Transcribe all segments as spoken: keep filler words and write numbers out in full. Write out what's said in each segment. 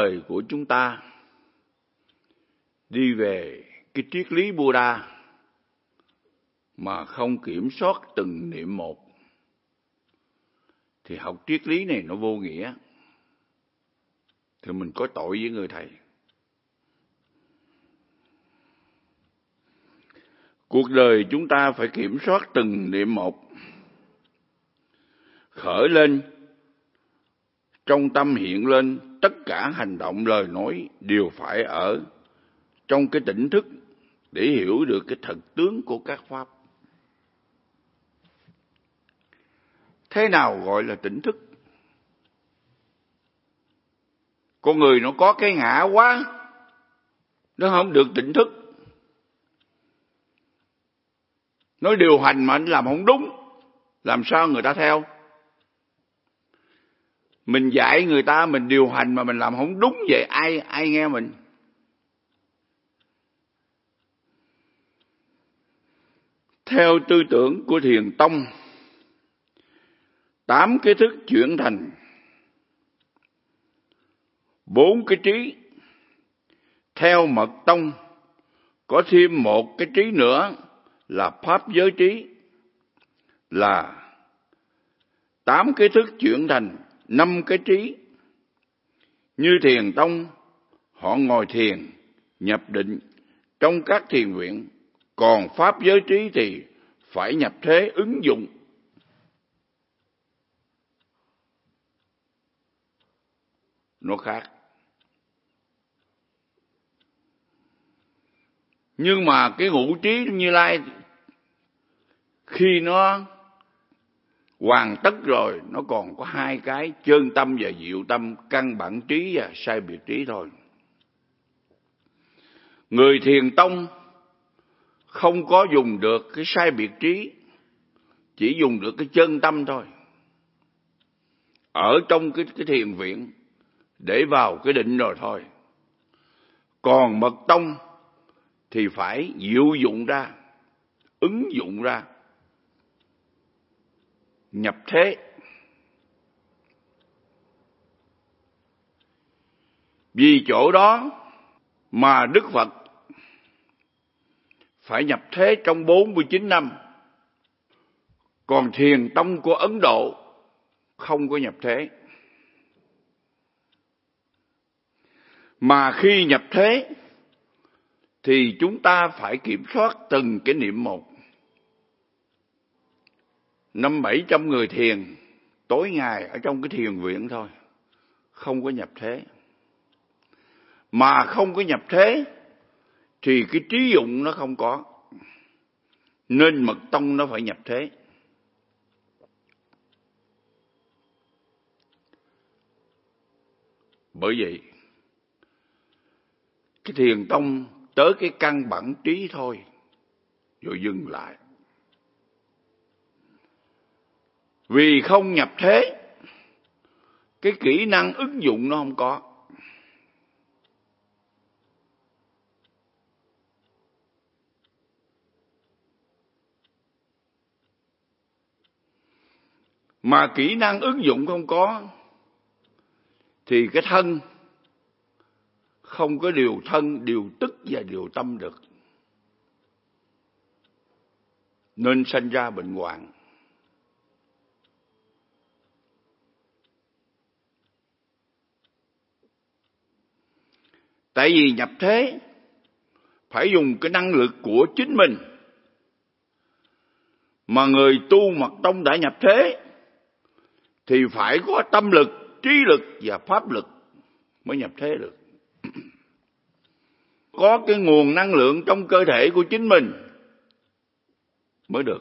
đời của chúng ta đi về cái triết lý Buddha mà không kiểm soát từng niệm một thì học triết lý này nó vô nghĩa. Thì mình có tội với người thầy. Cuộc đời chúng ta phải kiểm soát từng niệm một. Khởi lên, trong tâm hiện lên, tất cả hành động lời nói đều phải ở trong cái tỉnh thức để hiểu được cái thực tướng của các pháp. Thế nào gọi là tỉnh thức? Con người nó có cái ngã quá, nó không được tỉnh thức. Nó điều hành mà anh làm không đúng, làm sao người ta theo? Mình dạy người ta, mình điều hành mà mình làm không đúng vậy, ai ai nghe mình? Theo tư tưởng của Thiền Tông, tám cái thức chuyển thành bốn cái trí. Theo Mật Tông, có thêm một cái trí nữa là pháp giới trí, là tám cái thức chuyển thành năm cái trí. Như Thiền Tông, họ ngồi thiền, nhập định trong các thiền viện, còn pháp giới trí thì phải nhập thế ứng dụng. Nó khác. Nhưng mà cái ngũ trí Như Lai khi nó hoàn tất rồi, nó còn có hai cái: chân tâm và diệu tâm, căn bản trí và sai biệt trí thôi. Người Thiền Tông không có dùng được cái sai biệt trí, chỉ dùng được cái chân tâm thôi. Ở trong cái, cái thiền viện để vào cái định rồi thôi. Còn Mật Tông thì phải diệu dụng ra, ứng dụng ra, nhập thế. Vì chỗ đó mà Đức Phật phải nhập thế trong bốn mươi chín năm. Còn Thiền Tông của Ấn Độ không có nhập thế. Mà khi nhập thế thì chúng ta phải kiểm soát từng cái niệm một. Năm bảy trăm người thiền tối ngày ở trong cái thiền viện thôi, không có nhập thế. Mà không có nhập thế thì cái trí dụng nó không có, nên Mật Tông nó phải nhập thế. Bởi vậy cái Thiền Tông tới cái căn bản trí thôi rồi dừng lại. Vì không nhập thế, cái kỹ năng ứng dụng nó không có. Mà kỹ năng ứng dụng không có thì cái thân không có điều thân, điều tức và điều tâm được, nên sanh ra bệnh hoạn. Tại vì nhập thế phải dùng cái năng lực của chính mình. Mà người tu Mật Tông đã nhập thế thì phải có tâm lực, trí lực và pháp lực mới nhập thế được. Có cái nguồn năng lượng trong cơ thể của chính mình mới được.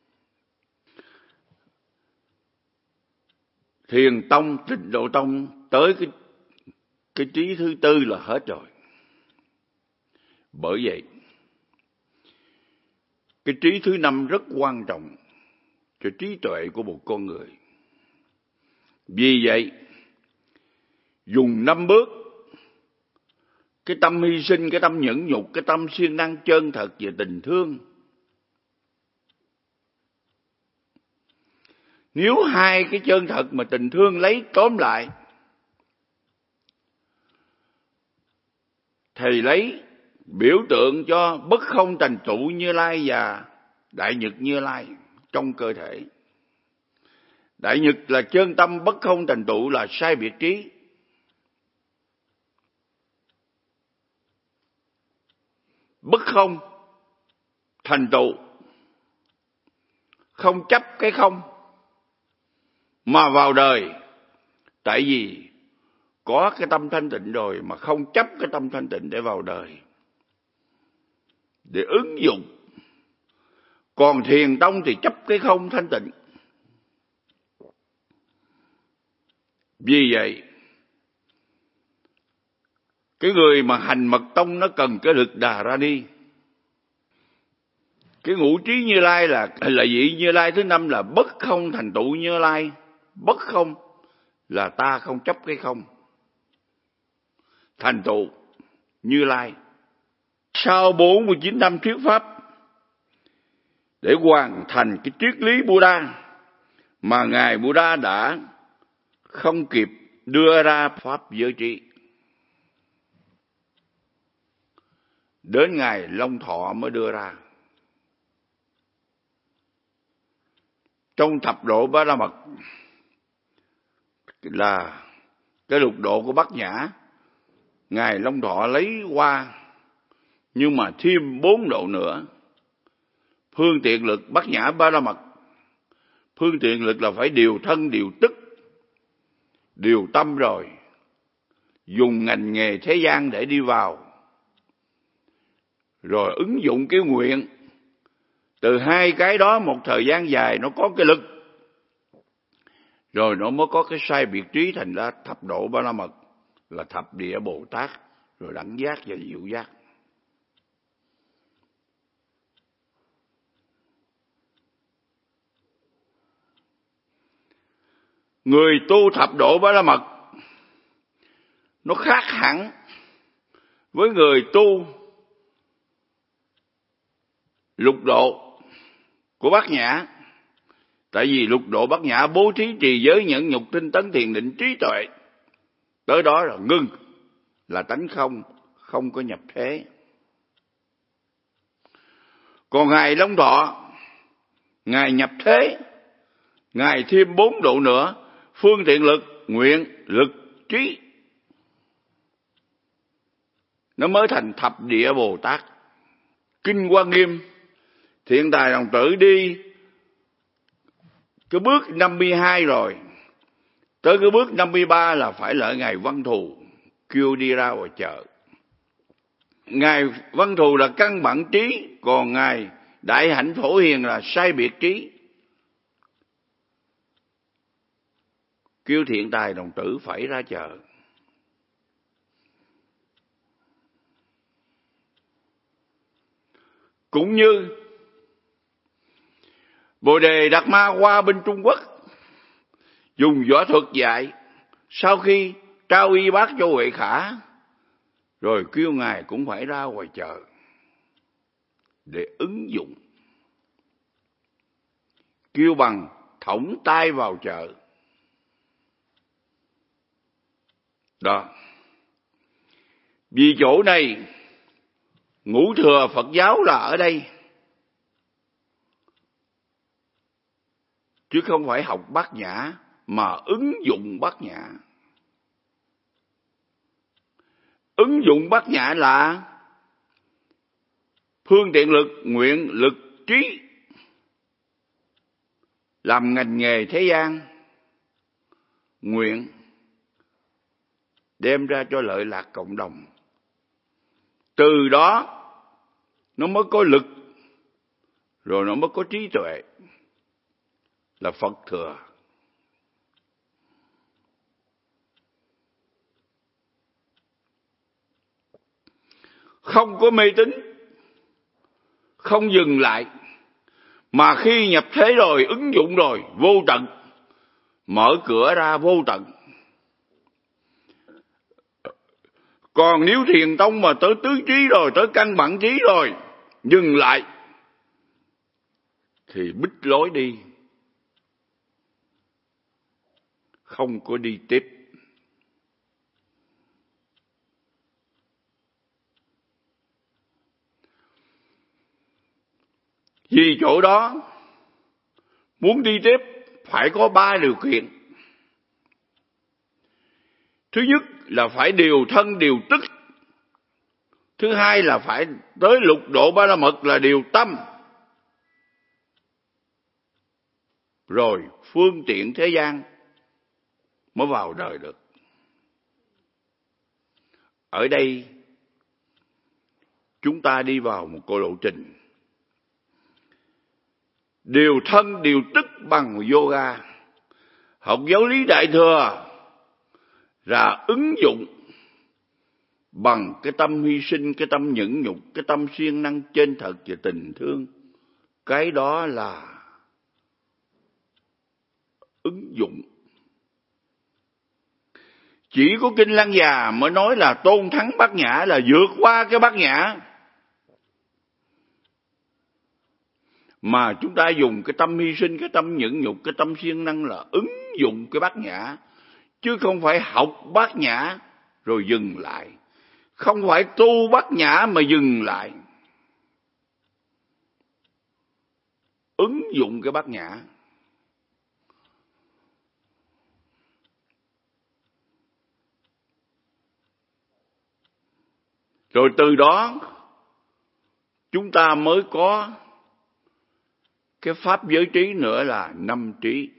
Thiền Tông, Tịnh Độ Tông tới cái, cái trí thứ tư là hết rồi. Bởi vậy cái trí thứ năm rất quan trọng cho trí tuệ của một con người. Vì vậy dùng năm bước: cái tâm hy sinh, cái tâm nhẫn nhục, cái tâm siêng năng chân thật và tình thương. Nếu hai cái chân thật mà tình thương lấy tóm lại Thầy lấy biểu tượng cho bất không thành tựu Như Lai và Đại Nhật Như Lai trong cơ thể. Đại Nhật là chân tâm, bất không thành tựu là sai biệt trí. Bất không thành tựu, không chấp cái không mà vào đời. Tại vì có cái tâm thanh tịnh rồi mà không chấp cái tâm thanh tịnh để vào đời, để ứng dụng. Còn Thiền tông thì chấp cái không thanh tịnh. Vì vậy, cái người mà hành mật tông nó cần cái lực Đà Ra Ni. Cái ngũ trí Như Lai là là vị Như Lai thứ năm là bất không thành tựu Như Lai. Bất không là ta không chấp cái không, thành tựu Như Lai. Sau bốn mươi chín năm thuyết pháp để hoàn thành cái triết lý Buddha mà Ngài Buddha đã không kịp đưa ra pháp giới trí, đến Ngài Long Thọ mới đưa ra. Trong thập độ Ba La Mật là cái lục độ của Bát Nhã, Ngài Long Thọ lấy qua, nhưng mà thêm bốn độ nữa. Phương tiện lực Bát Nhã Ba La Mật, phương tiện lực là phải điều thân, điều tức, điều tâm rồi, dùng ngành nghề thế gian để đi vào, rồi ứng dụng cái nguyện. Từ hai cái đó một thời gian dài nó có cái lực, rồi nó mới có cái sai biệt trí, thành ra thập độ Ba La Mật là thập địa Bồ Tát, rồi đẳng giác và diệu giác. Người tu thập độ Ba La Mật nó khác hẳn với người tu lục độ của Bát Nhã. Tại vì lục độ Bát Nhã bố thí trì giới nhẫn nhục tinh tấn thiền định trí tuệ, tới đó rồi ngưng, là tánh không, không có nhập thế. Còn Ngài Long Thọ, Ngài nhập thế, Ngài thêm bốn độ nữa: phương tiện lực, nguyện, lực, trí, nó mới thành thập địa Bồ Tát. Kinh Hoa Nghiêm, Thiện Tài đồng tử đi cái bước năm mươi hai rồi, tới cái bước năm mươi ba là phải lợi Ngài Văn Thù kêu đi ra ngoài chợ. Ngài Văn Thù là căn bản trí, còn Ngài Đại Hạnh Phổ Hiền là sai biệt trí. Kêu Thiện Tài đồng tử phải ra chợ. Cũng như Bồ Đề Đạt Ma qua bên Trung Quốc, dùng võ thuật dạy, sau khi trao y bác cho Huệ Khả, rồi kêu Ngài cũng phải ra ngoài chợ để ứng dụng. Kêu bằng thõng tay vào chợ. Đó. Vì chỗ này ngũ thừa Phật giáo là ở đây, chứ không phải học Bát Nhã mà ứng dụng Bát Nhã. Ứng dụng Bát Nhã là phương tiện lực, nguyện, lực, trí, làm ngành nghề thế gian, nguyện đem ra cho lợi lạc cộng đồng. Từ đó nó mới có lực, rồi nó mới có trí tuệ, là Phật thừa. Không có mê tín, không dừng lại, mà khi nhập thế rồi, ứng dụng rồi, vô tận, mở cửa ra vô tận. Còn nếu Thiền tông mà tới tứ trí rồi, tới căn bản trí rồi, dừng lại, thì bích lối đi, không có đi tiếp. Vì chỗ đó muốn đi tiếp phải có ba điều kiện. Thứ nhất là phải điều thân điều tức. Thứ hai là phải tới lục độ ba la mật là điều tâm. Rồi phương tiện thế gian mới vào đời được. Ở đây chúng ta đi vào một cô lộ trình điều thân điều tức bằng yoga. Học giáo lý Đại Thừa là ứng dụng bằng cái tâm hy sinh, cái tâm nhẫn nhục, cái tâm siêng năng chân thật và tình thương. Cái đó là ứng dụng. Chỉ có Kinh Lăng Già mới nói là tôn thắng bát nhã, là vượt qua cái bát nhã. Mà chúng ta dùng cái tâm hy sinh, cái tâm nhẫn nhục, cái tâm siêng năng là ứng dụng cái bát nhã. Chứ không phải học bát nhã rồi dừng lại. Không phải tu bát nhã mà dừng lại. Ứng dụng cái bát nhã. Rồi từ đó chúng ta mới có cái pháp giới trí nữa là năm trí.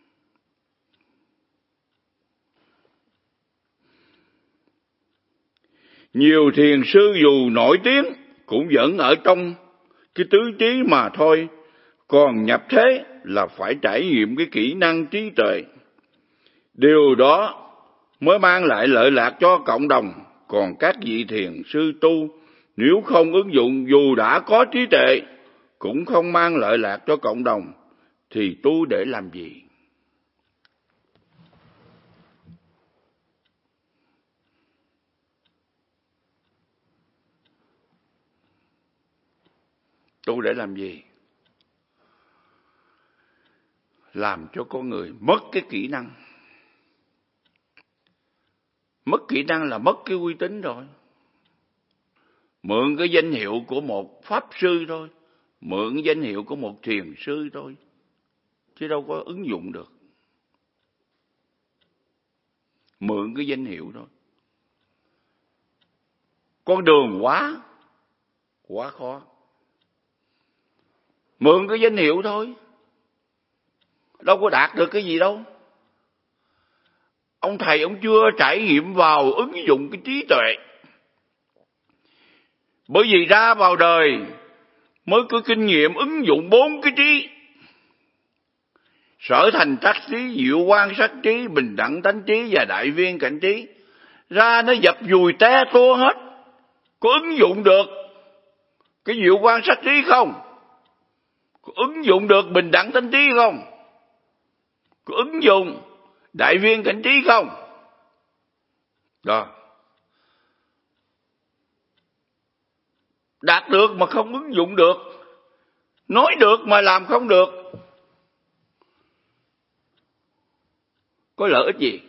Nhiều thiền sư dù nổi tiếng cũng vẫn ở trong cái tứ trí mà thôi. Còn nhập thế là phải trải nghiệm cái kỹ năng trí tuệ. Điều đó mới mang lại lợi lạc cho cộng đồng. Còn các vị thiền sư tu nếu không ứng dụng dù đã có trí tuệ cũng không mang lợi lạc cho cộng đồng thì tu để làm gì? Tu để làm gì? Làm cho con người mất cái kỹ năng. Mất kỹ năng là mất cái uy tín rồi. Mượn cái danh hiệu của một pháp sư thôi, mượn danh hiệu của một thiền sư thôi, chứ đâu có ứng dụng được. Mượn cái danh hiệu thôi. Con đường quá, quá khó. Mượn cái danh hiệu thôi, đâu có đạt được cái gì đâu. Ông thầy ông chưa trải nghiệm vào ứng dụng cái trí tuệ. Bởi vì ra vào đời mới có kinh nghiệm ứng dụng bốn cái trí. Sở thành tác trí, diệu quan sát trí, bình đẳng tánh trí và đại viên cảnh trí. Ra nó dập dùi té tua hết. Có ứng dụng được cái diệu quan sát trí không? Có ứng dụng được bình đẳng tánh trí không? Có ứng dụng đại viên cảnh trí không? Đó. Đạt được mà không ứng dụng được. Nói được mà làm không được. Có lợi ích gì?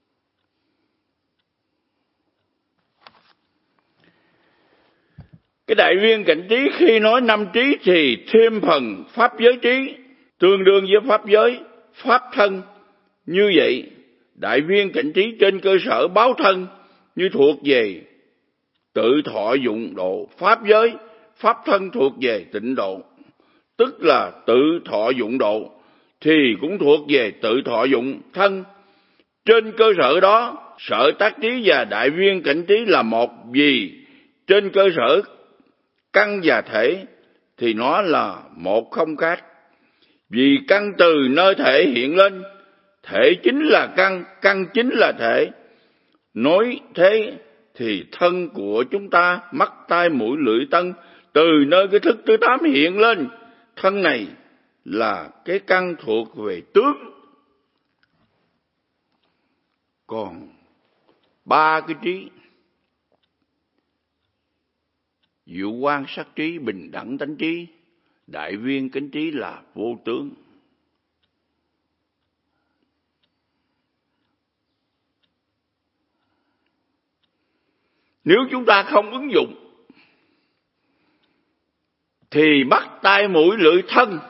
Cái đại viên cảnh trí khi nói năm trí thì thêm phần pháp giới trí, tương đương với pháp giới, pháp thân. Như vậy, đại viên cảnh trí trên cơ sở báo thân như thuộc về tự thọ dụng độ pháp giới, pháp thân thuộc về tịnh độ. Tức là tự thọ dụng độ thì cũng thuộc về tự thọ dụng thân. Trên cơ sở đó, sở tác trí và đại viên cảnh trí là một, vì trên cơ sở căn và thể thì nó là một không khác. Vì căn từ nơi thể hiện lên, thể chính là căn, căn chính là thể. Nói thế thì thân của chúng ta, mắt tai mũi lưỡi thân, từ nơi cái thức thứ tám hiện lên. Thân này là cái căn thuộc về tướng. Còn ba cái trí, diệu quan sát trí, bình đẳng tánh trí, đại viên cảnh trí là vô tướng. Nếu chúng ta không ứng dụng thì mắt tai mũi lưỡi thân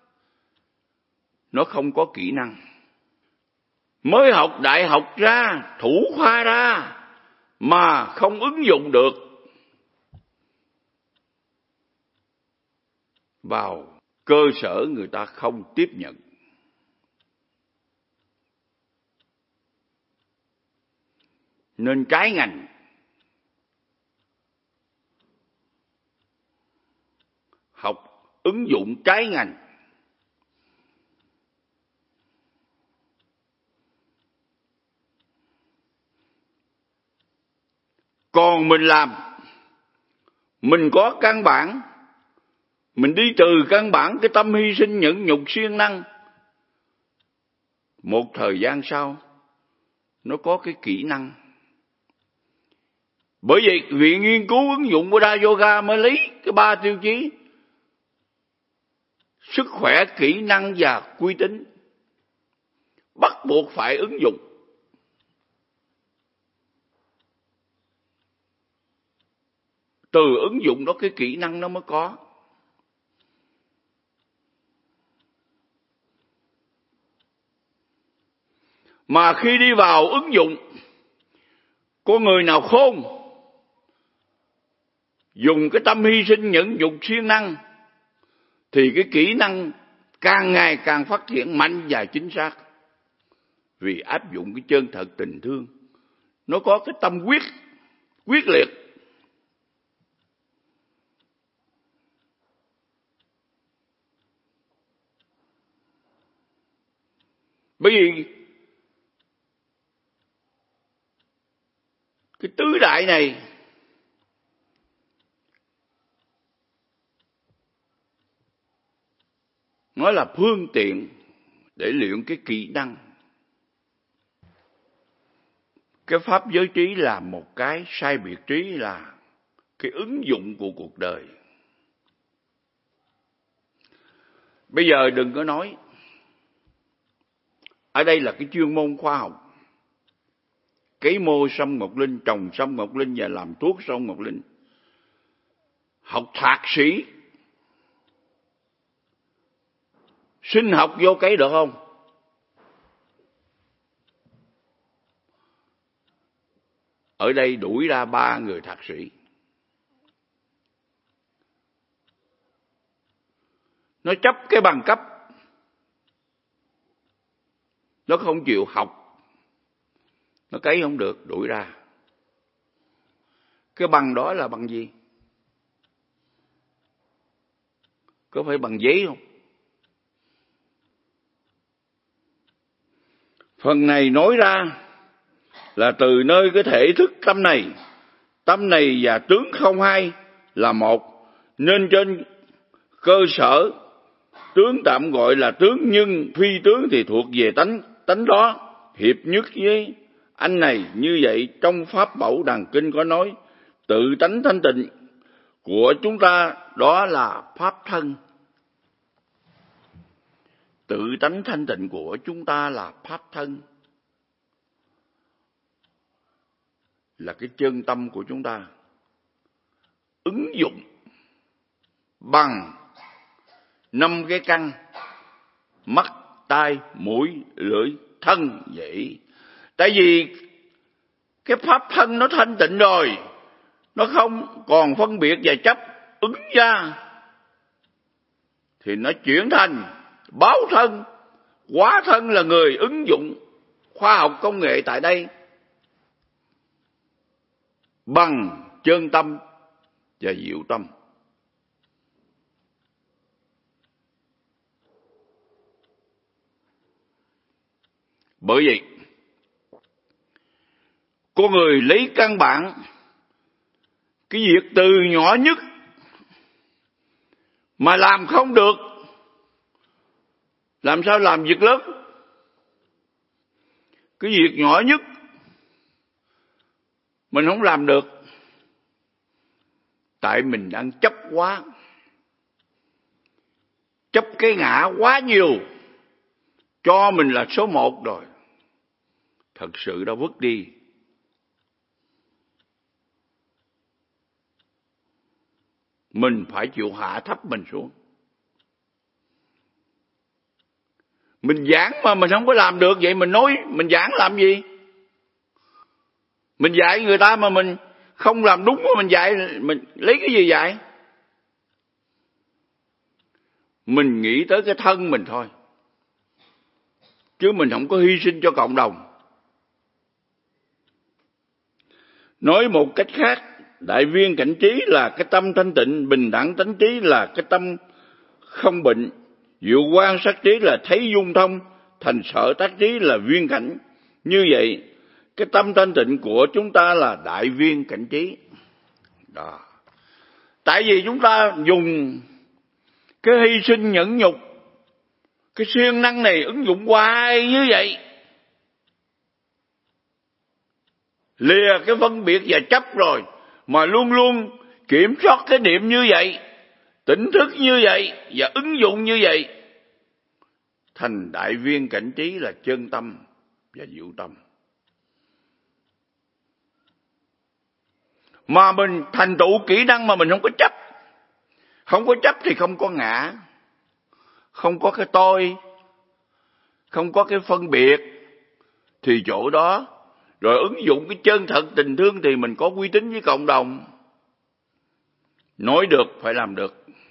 nó không có kỹ năng. Mới học đại học ra, thủ khoa ra mà không ứng dụng được vào cơ sở, người ta không tiếp nhận. Nên trái ngành. Học ứng dụng trái ngành. Còn mình làm, mình có căn bản, mình đi từ căn bản cái tâm hy sinh nhẫn nhục siêng năng. Một thời gian sau, nó có cái kỹ năng. Bởi vậy, Viện Nghiên cứu ứng dụng Buddha Yoga mới lấy cái ba tiêu chí: sức khỏe, kỹ năng và uy tín. Bắt buộc phải ứng dụng. Từ ứng dụng đó cái kỹ năng nó mới có. Mà khi đi vào ứng dụng, có người nào khôn, dùng cái tâm hy sinh nhẫn nhục siêng năng, thì cái kỹ năng càng ngày càng phát triển mạnh và chính xác. Vì áp dụng cái chân thật tình thương, nó có cái tâm quyết, quyết liệt. Bởi vì cái tứ đại này nó là phương tiện để luyện cái kỹ năng. Cái pháp giới trí là một cái, sai biệt trí là cái ứng dụng của cuộc đời. Bây giờ đừng có nói, ở đây là cái chuyên môn khoa học, cấy mô sâm ngọc linh, trồng sâm ngọc linh và làm thuốc sâm ngọc linh. Học thạc sĩ, sinh học vô cấy được không? Ở đây đuổi ra ba người thạc sĩ. Nó chấp cái bằng cấp, nó không chịu học, nó cấy không được, đuổi ra. Cái bằng đó là bằng gì? Có phải bằng giấy không? Phần này nói ra là từ nơi cái thể thức tâm này. Tâm này và tướng không hai là một, nên trên cơ sở tướng tạm gọi là tướng, nhưng phi tướng thì thuộc về tánh tánh đó. Hiệp nhất với anh này như vậy, trong Pháp Bảo Đàn Kinh có nói, tự tánh thanh tịnh của chúng ta đó là pháp thân. Tự tánh thanh tịnh của chúng ta là pháp thân, là cái chân tâm của chúng ta. Ứng dụng bằng năm cái căn: mắt, tai, mũi, lưỡi, thân vậy. Tại vì cái pháp thân nó thanh tịnh rồi, nó không còn phân biệt và chấp ứng ra, thì nó chuyển thành báo thân. Hóa thân là người ứng dụng khoa học công nghệ tại đây bằng chân tâm và diệu tâm. Bởi vậy, con người lấy căn bản, cái việc từ nhỏ nhất mà làm không được, làm sao làm việc lớn? Cái việc nhỏ nhất mình không làm được, tại mình đang chấp quá, chấp cái ngã quá nhiều, cho mình là số một rồi. Thật sự đã vứt đi. mình phải chịu hạ thấp mình xuống. Mình giảng mà mình không có làm được, vậy mình nói mình giảng làm gì? Mình dạy người ta mà mình không làm đúng, mà mình dạy, mình lấy cái gì dạy? Mình nghĩ tới cái thân mình thôi, chứ mình không có hy sinh cho cộng đồng. Nói một cách khác, đại viên cảnh trí là cái tâm thanh tịnh, bình đẳng tánh trí là cái tâm không bệnh, diệu quan sát trí là thấy dung thông, thành sở tác trí là viên cảnh. Như vậy, cái tâm thanh tịnh của chúng ta là đại viên cảnh trí. Đó. Tại vì chúng ta dùng cái hy sinh nhẫn nhục, cái siêng năng này ứng dụng hoài như vậy, lìa cái phân biệt và chấp rồi, mà luôn luôn kiểm soát cái niệm như vậy, tỉnh thức như vậy và ứng dụng như vậy, thành đại viên cảnh trí là chân tâm và diệu tâm. Mà mình thành tựu kỹ năng mà mình không có chấp. Không có chấp thì không có ngã, không có cái tôi, không có cái phân biệt, thì chỗ đó rồi ứng dụng cái chân thật tình thương thì mình có uy tín với cộng đồng. Nói được phải làm được.